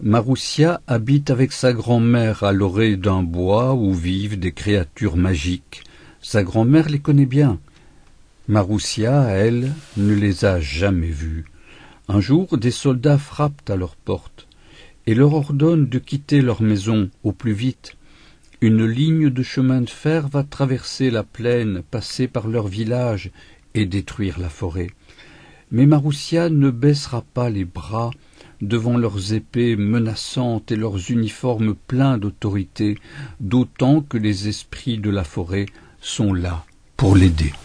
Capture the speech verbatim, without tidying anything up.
Maroussia habite avec sa grand-mère à l'orée d'un bois où vivent des créatures magiques. Sa grand-mère les connaît bien. Maroussia, elle, ne les a jamais vues. Un jour, des soldats frappent à leur porte et leur ordonnent de quitter leur maison au plus vite. Une ligne de chemin de fer va traverser la plaine, passer par leur village et détruire la forêt. Mais Maroussia ne baissera pas les bras devant leurs épées menaçantes et leurs uniformes pleins d'autorité, d'autant que les esprits de la forêt sont là pour l'aider.